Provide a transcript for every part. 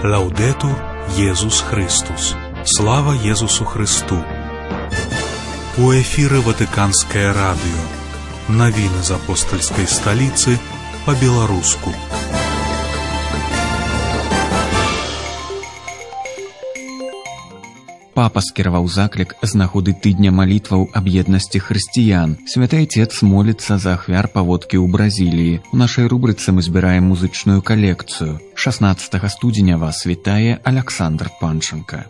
Лаудетур Єсус Христос. Слава Єсусу Христу. У эфире Ватиканское радио. Новины из апостольской столицы по-белорусски. Папа скіраваў заклік з нагоды тыдня малітваў аб'еднасці хрысціян. Святы Айцец моліцца за ахвяр паводкі ў Бразіліі. У нашай рубрыцы мы збіраем музычную калекцыю. 16 студзеня вас вітае Аляксандр Панченка.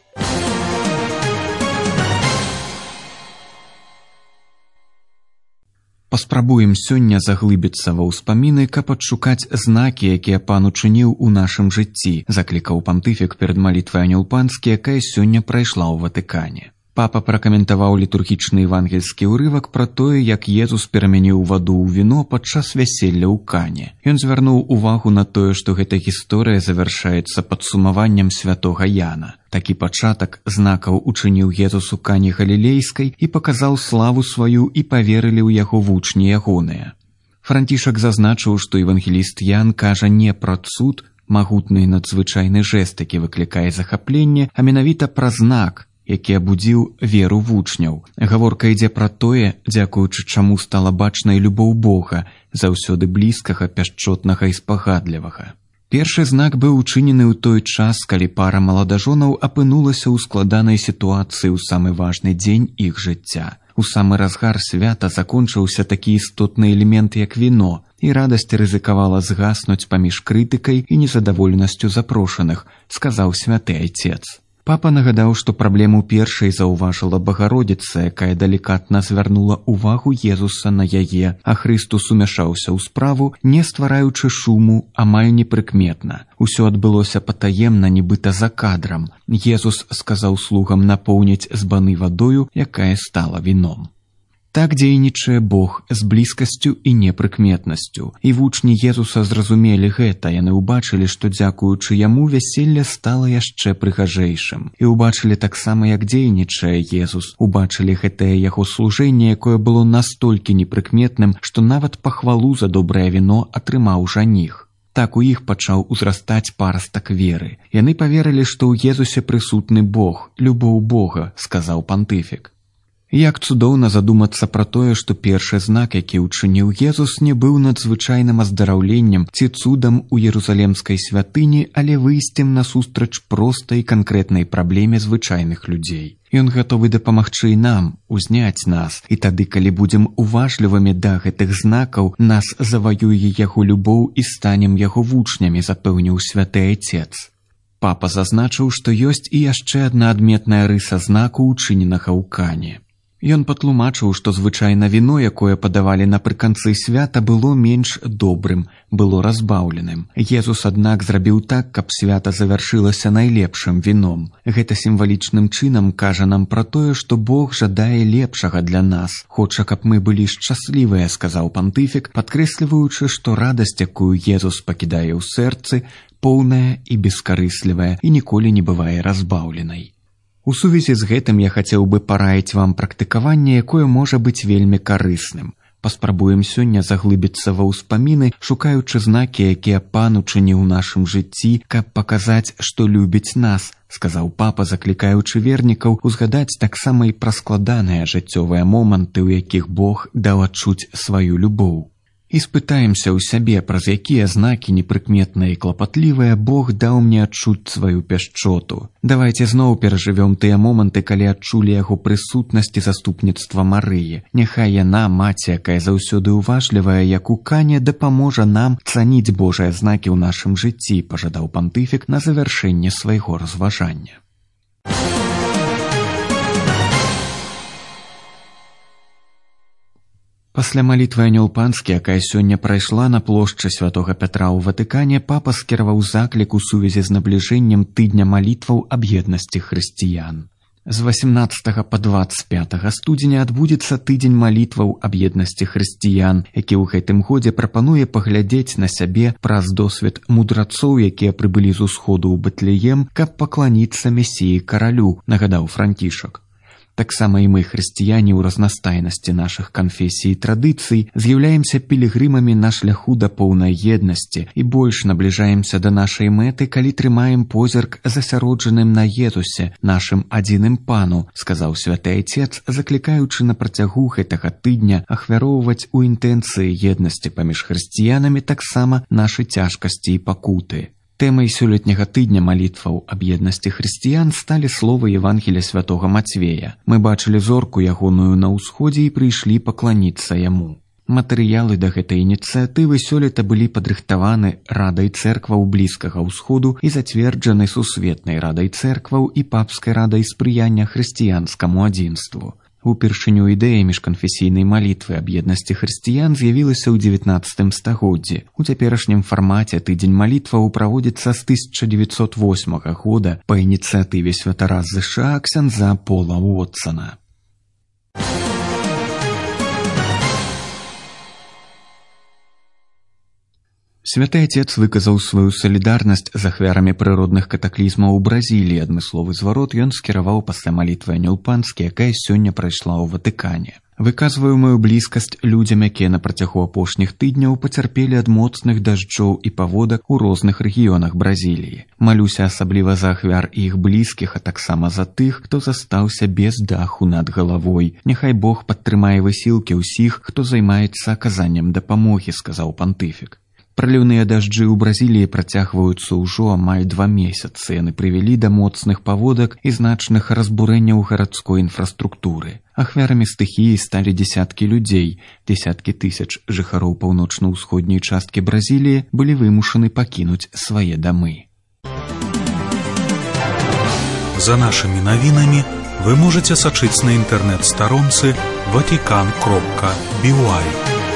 Паспрабуем сёння заглыбіцца ва ўспаміны, каб адшукаць знакі, якія пан учыніў у нашым жыцці, заклікаў пантыфік перад малітвай Анёл Панскі, якая сёння прайшла ў Ватыкане. Папа пракаментаваў літургічны евангельскі ўрывак пра тое, як Езус перамяніў ваду ў віно падчас вяселля ў Кане. Ён звярнуў увагу на тое, што гэта гісторыя завяршаецца падсумаваннем святога Яна. Такі пачатак знакаў учыніў Езус у Кане Галілейскай і паказаў славу сваю, і паверылі ў яго вучні ягоныя. Францішак зазначыў, што евангеліст Ян кажа не пра цуд, магутны надзвычайны жэст, які выклікае захапленне, а менавіта пра знак, які абудзіў веру вучняў. Гаворка ідзе пра тое, дзякуючы чаму стала бачнай любоў Бога, заўсёды блізкага, пяшчотнага і спагадлівага. Першы знак быў учынены ў той час, калі пара маладажонаў апынулася ў складанай сітуацыі ў самы важны дзень іх жыцця. У самы разгар свята закончыўся такі істотны элемент, як віно, і радасць рызыкавала згаснуць паміж крытыкай і незадаволенасцю запрошаных, сказаў святы Айцец. Папа нагадаў, што праблему першай заўважыла Багародзіца, якая далікатна звярнула ўвагу Езуса на яе, а Хрыстус умяшаўся ў справу, не ствараючы шуму, амаль непрыкметна. Усё адбылося патаемна, нібыта за кадрам. Езус сказаў слугам напоўніць збаны вадою, якая стала віном. Так дзейнічае Бог з блізкасцю і непрыкметнасцю. І вучні Езуса зразумелі гэта, яны ўбачылі, што дзякуючы яму вяселле стала яшчэ прыгажэйшым. І ўбачылі таксама, як дзейнічае Езус. Убачылі гэтае яго служэнне, якое было настолькі непрыкметным, што нават пахвалу за добрае віно атрымаў жаніх. Так у іх пачаў узрастаць парастак веры. Яны паверылі, што ў Езусе прысутны Бог, любоў Бога, сказаў пантыфік. Як цудоўна задумацца пра тое, што першы знак, які ўчыніў Езус, не быў надзвычайным аздараўленнем ці цудам у Ерусалемскай святыні, але выйсцем насустрач простай канкрэтнай праблеме звычайных людзей. Ён гатовы дапамагчы і нам, узняць нас, і тады, калі будзем уважлівымі да гэтых знакаў, нас заваюе яго любоў і станем яго вучнямі, запэўніў святы Айцец. Папа зазначыў, што ёсць і яшчэ адна адметная рыса знаку, учыненага ў Кане. Ён патлумачыў, што звычайна віно, якое падавалі напрыканцы свята, было менш добрым, было разбаўленым. Езус, аднак, зрабіў так, каб свята завяршылася найлепшым віном. Гэта сімвалічным чынам кажа нам пра тое, што Бог жадае лепшага для нас. Хоча, каб мы былі шчаслівыя, сказаў пантыфік, падкрэсліваючы, што радасць, якую Езус пакідае ў сэрцы, поўная і бескарыслівая і ніколі не бывае разбаўленай. У сувязі з гэтым я хацеў бы параіць вам практыкаванне, якое можа быць вельмі карысным. Паспрабуем сёння заглыбіцца ва ўспаміны, шукаючы знакі, якія пан учыніў у нашым жыцці, каб паказаць, што любіць нас, сказаў папа, заклікаючы вернікаў узгадаць таксама і пра складаныя жыццёвыя моманты, у якіх Бог даў адчуць сваю любоў. І спытаемся ў сябе, праз якія знакі непрыкметныя і клапатлівыя Бог даў мне адчуць сваю пяшчоту. Давайце зноў перажывём тыя моманты, калі адчулі яго прысутнасць і заступніцтва Марыі. Няхай яна, маці, якая заўсёды уважлівая, як у Кане, дапаможа нам цаніць Божыя знакі ў нашым жыцці, пажадаў пантыфік на завяршэнне свайго разважання. Пасля малітвы Анёл Панскі, якая сёння прайшла на плошчы святога Пятра ў Ватыкане, папа скіраваў заклік у сувязі з набліжэннем тыдня малітваў аб'еднасці хрысціян. З 18 па 25 студзеня адбудзецца тыдзень малітваў аб'еднасці хрысціян, які ў гэтым годзе прапануе паглядзець на сябе праз досвед мудрацоў, якія прыбылі з усходу ў Бэтлеем, каб пакланіцца Месіі каралю, нагадаў Францішак. Таксама і мы, хрысціяне, ў разнастайнасці нашых канфесій і традыцый, з'яўляемся пілігрымамі на шляху да поўнай еднасці і больш набліжаемся да нашай мэты, калі трымаем позірк засяроджаным на Езусе, нашым адзіным пану, сказаў святы Айцец, заклікаючы на працягу гэтага тыдня ахвяроўваць у інтэнцыі еднасці паміж хрысціянамі таксама нашы цяжкасці і пакуты. Тэмай сёлетняга тыдня малітваў аб еднасці хрысціян сталі словы Евангелія святога Мацвея. Мы бачылі зорку ягоную на ўсходзе і прыйшлі пакланіцца яму. Матэрыялы да гэтай ініцыятывы сёлета былі падрыхтаваны Радай цэркваў Блізкага ўсходу і зацверджаны Сусветнай радай цэркваў і Папскай радай спрыяння хрысціянскаму адзінству. Упершыню ідэя міжканфесійнай малітвы аб еднасці хрысціян з'явілася ў 19 стагоддзі. У цяперашнім фармаце тыдзень малітваў праводзіцца з 1908 года па ініцыятыве святара з ЗША ксяндза Пола Уотсона. Святы Отец выказаў сваю салідарнасць з ахвярамі прыродных катаклізмаў у Бразіліі. Адмысловы зварот ён скіраваў пасля малітвы Анёл Панскі, якая сёння прайшла ў Ватыкане. Выказваю маю блізкасць людзям, якія на працягу апошніх тыдняў пацярпелі ад моцных дажджоў і паводак у розных рэгіёнах Бразіліі. Малюся асабліва за ахвяр і іх блізкіх, а таксама за тых, хто застаўся без даху над галавой. Няхай Бог падтрымае высілкі ўсіх, хто займаецца аказаннем дапамогі, сказаў пантыфік. Праліўныя дажджы ў Бразіліі працягваюцца ўжо амаль 2 месяцы. Яны прывялі да моцных паводак і значных разбурэнняў гарадской інфраструктуры. Ахвярамі стыхіі сталі дзесяткі людзей. Дзесяткі тысяч жыхароў паўночна-ўсходняй часткі Бразіліі былі вымушаны пакінуць свае дамы. За нашымі навінамі вы можаце сачыць на інтэрнэт-старонцы vatican.by.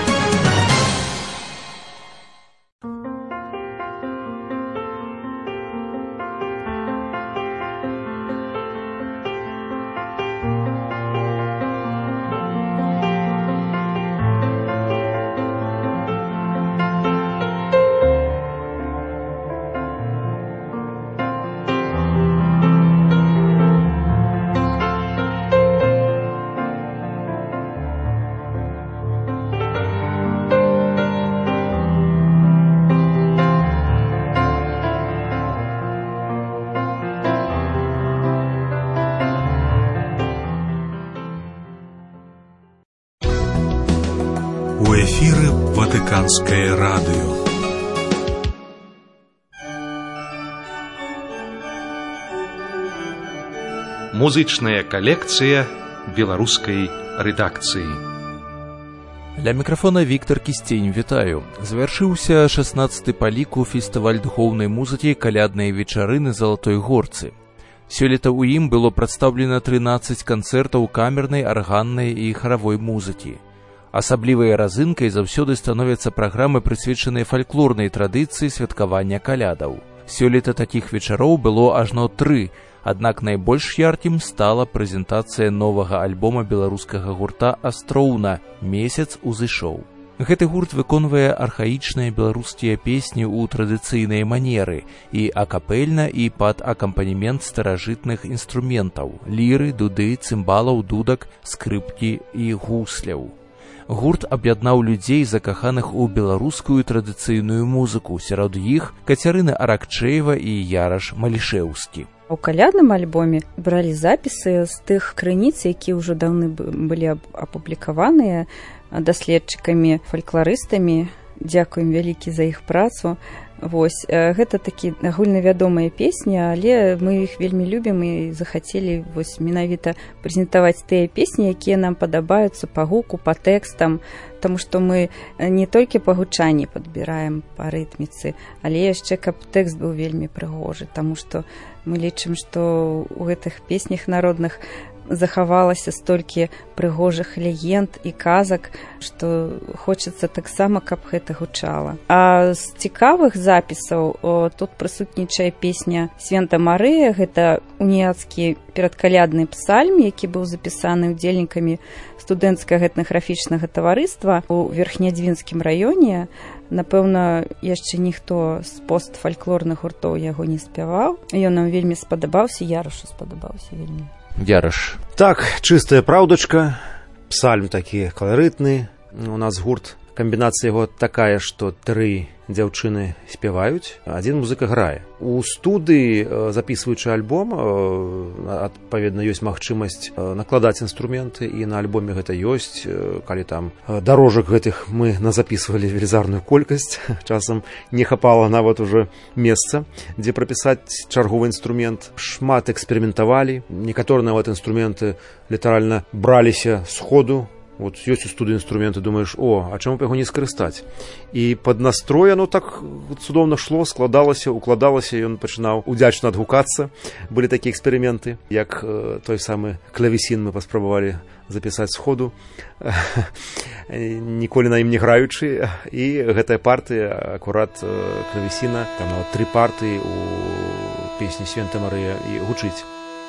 У эфіры Ватыканскае радыё. Музычная калекцыя беларускай рэдакцыі. Ля мікрафона Віктор Кістень, вітаю. Завяршыўся 16-й па ліку фестываль духоўнай музыкі «Калядныя вечары на Залатой горцы». Сёлета ў ім было прадстаўлена 13 канцэртаў камернай, арганнай і харавой музыкі. Асаблівай разынкай заўсёды становяцца праграмы, прысвечаныя фальклорнай традыцыі святкавання калядаў. Сёлета такіх вечароў было ажно 3, аднак найбольш яркім стала прэзентацыя новага альбома беларускага гурта «Астроўна» «Месяц узышоў». Гэты гурт выконвае архаічныя беларускія песні ў традыцыйнай манеры і акапельна, і пад акампанемент старажытных інструментаў – ліры, дуды, цымбалаў, дудак, скрыпкі і гусляў. Гурт аб'яднаў людзей, закаханых у беларускую традыцыйную музыку, сярод іх Кацярына Аракчэева і Яраш Малішэўскі. У калядным альбоме бралі запісы з тых крыніц, якія ўжо даўны былі апублікаваныя даследчыкамі, фалькларыстамі. Дзякуем вялікі за іх працу. Вось, гэта такі агульнавядомыя песні, але мы іх вельмі любім і захацелі вось менавіта прэзентаваць тыя песні, якія нам падабаюцца па гуку, па тэкстам, таму што мы не толькі па гучанні падбіраем па рытміцы, але яшчэ каб тэкст быў вельмі прыгожы, таму што мы лічым, што ў гэтых песнях народных захавалася столькі прыгожых легенд і казак, што хочацца таксама, каб гэта гучала. А з цікавых запісаў тут прысутнічае песня «Свента Марыя», гэта уніяцкі перадкалядны псальм, які быў запісаны ўдзельнікамі студэнцкага этнаграфічнага таварыства ў Верхнядзвінскім раёне. Напэўна, яшчэ ніхто з постфальклорных гуртоў яго не спяваў. Ён нам вельмі спадабаўся, Ярашу спадабаўся вельмі. Яраш. Так, чыстая праўдачка, псальм такі каларытны. У нас гурт, камбінацыя яго такая, што 3 дзяўчыны спяваюць, 1 музыка грае. У студыі, записваючы альбом, адпаведна, ёсць магчымасць накладаць інструменты, і на альбоме гэта ёсць. Калі там дарожак гэтых мы назапісвалі велізарную колькасць, часам не хапала нават уже месца, дзе прапісаць чарговы інструмент. Шмат эксперыментавалі, некаторыя нават інструменты літаральна браліся з ходу. Вот ёсць у студыі інструменты, думаеш, а чаму б яго не скарыстаць? І пад настрой оно так цудоўна шло, складалася, укладалася, ён пачынаў удзячна адгукацца. Былі такія эксперыменты, як той самы клавесін мы паспрабавалі запісаць з ходу, ніколі на ім не граючы. І гэтая партыя, акурат клавесіна, там нават 3 партыі у песні «Свента Марыя» і гучыць.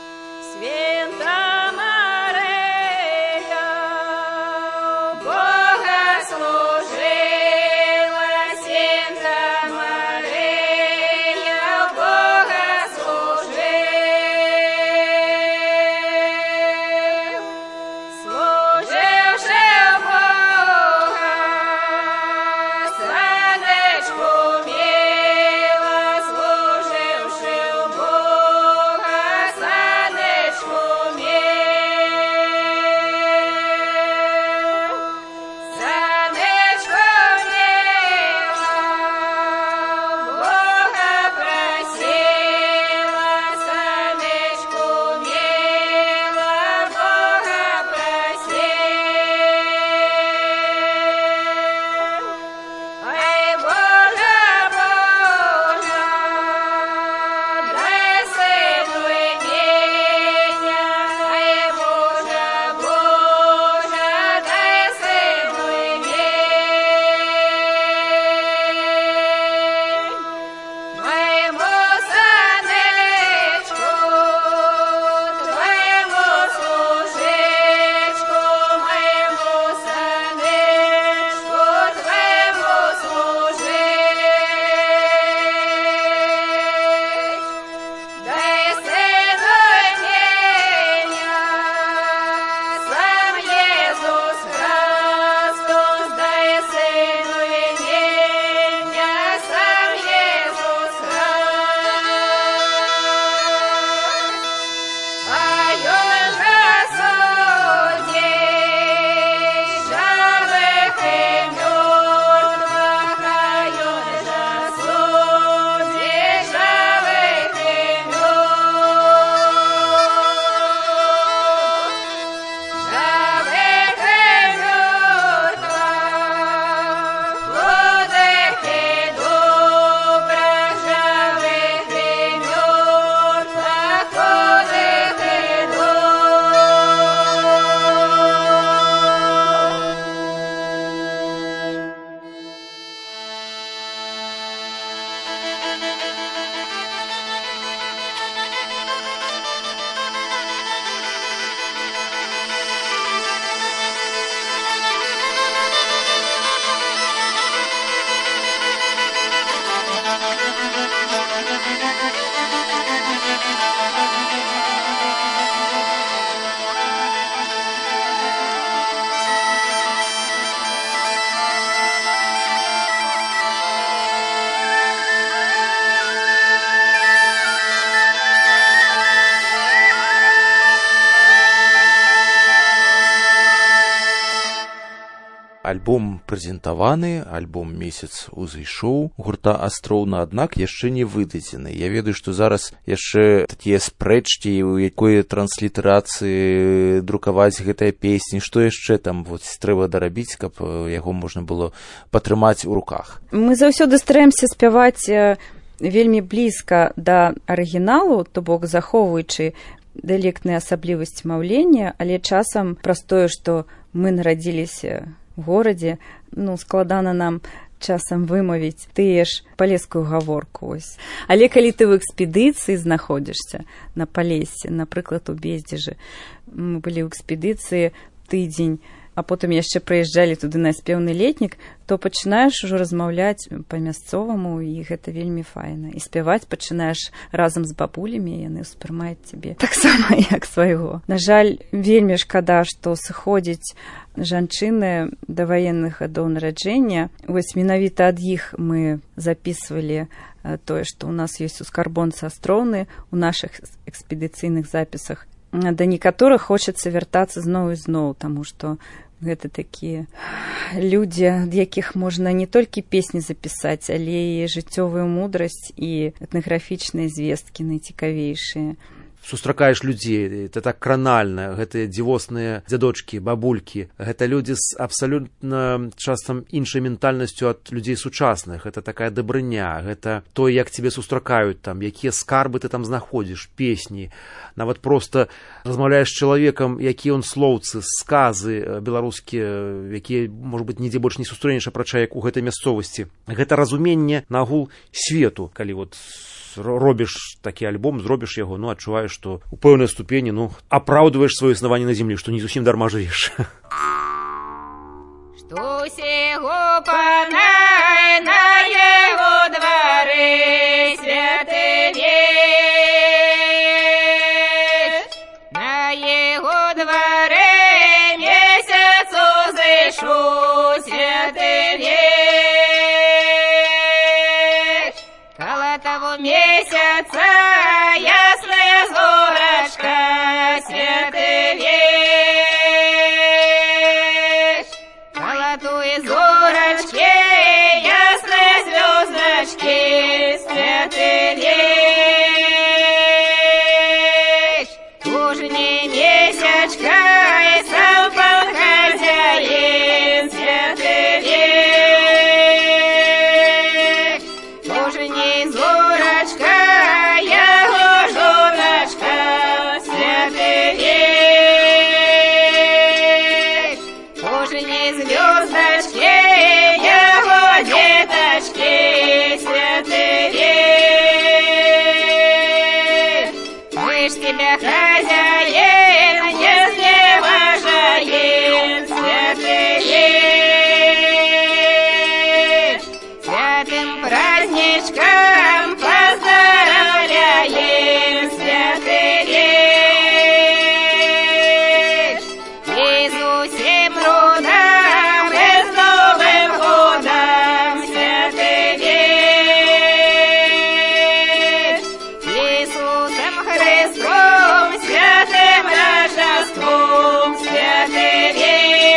Альбом прэзентаваны, альбом месяц узышоў, гурта Астроўна, аднак яшчэ не выдадзены. Я ведаю, што зараз яшчэ такія спрэчкі, у якой транслітарацыі друкаваць гэтыя песні, што яшчэ там трэба дарабіць, каб яго можна было патрымаць у руках. Мы заўсёды стараемся спяваць вельмі блізка да арыгіналу, то бок захоўваючы дыялектныя асаблівасці маўлення, але часам праз тое, што мы нарадзіліся в горадзе, складана нам часам вымавіць тыя ж палескую гаворку. Але калі ты ў экспедыцыі знаходзішся на Палесе, напрыклад, у Бездзежы, мы былі ў экспедыцыі тыдзень а потым яшчэ прыязджалі туды на спеўны летнік, то пачынаеш ужо размаўляць па-мясцоваму, і гэта вельмі файна. І спяваць пачынаеш разам з бабулямі, яны ўспрымаюць цябе таксама як свайго. На жаль, вельмі шкада, што сыходзіць жанчыны да ваенных гадоў нараджэння. Вось менавіта ад іх мы записывалі тое, што ў нас ёсць у скарбонцы астроўны у нашых экспедыцыйных запісах. Да некаторых хочацца вяртацца зноў і зноў, таму што гэта такія людзі, ад якіх можна не толькі песні запісаць, але і жыццёвую мудрасць і этнаграфічныя звесткі найцікавейшыя. Сустракаеш людзей, это так кранальна, гэтыя дзівосныя дзядочкі, бабулькі, гэта людзі з абсалютна часам іншай ментальнасцю ад людзей сучасных, гэта такая дабрыня, гэта то, як цябе сустракаюць там, якія скарбы ты там знаходзіш, песні, нават проста размаўляеш з чалавекам, якія ён слоўцы, сказы беларускія, якія, можа быць, нідзе больш не сустрэнеш, апрача як у гэтай мясцовасці. Гэта разуменне нагул свету, калі вот робіш такі альбом, зробіш яго, адчуваеш, што у пэўнай ступені, апраўдваеш сваё існаванне на зямлі, што не зусім дарма жывеш. Што сего панай на яго двары святы веч, на яго двары месяц узышу святы веч, каля того месяца ясная зорачка святы веч, каля той зорачки ясные звездочки святы веч, тужни месячка и сам пан хозяин святы веч, тужни зорачка его жоночка святы веч, тужни звездочки его деточки святы веч, мы ж тебя хозяин не изневажаем святы веч, святым праздничком поздравляем святы веч, и с усим родом, и с Новым годом святы веч, Иисусом Христом святым Рождеством святы веч.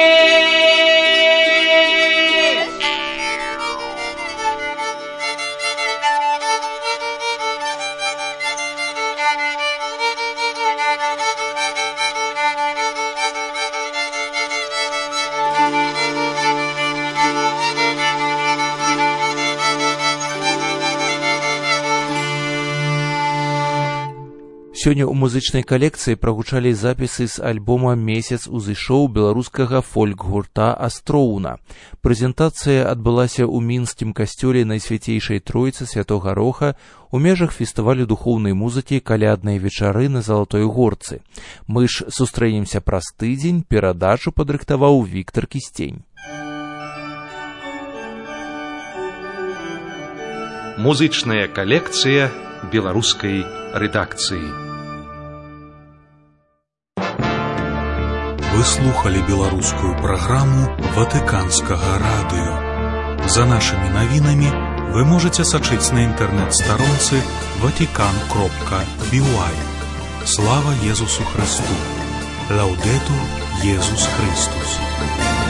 Сёння ў музычнай калекцыі прагучалі запісы з альбома «Месяц узышоў» беларускага фольк-гурта «Астроўна». Прэзентацыя адбылася ў мінскім касцёле Найсвяцейшай Тройцы Святога Роха у межах фестывалю духоўнай музыкі «Калядныя вечары» на Залатой Горцы. Мы ж сустрэнемся праз тыдзень, перадачу падрыхтаваў Віктар Кістень. Музычная калекцыя беларускай рэдакцыі. Вы слухали беларускую праграму Ватыканскага радыё. За нашымі навінамі вы можаце сачыць на інтэрнэт-старонцы vatican.by. Слава Езусу Христу! Лаўдэтур Езус Христус!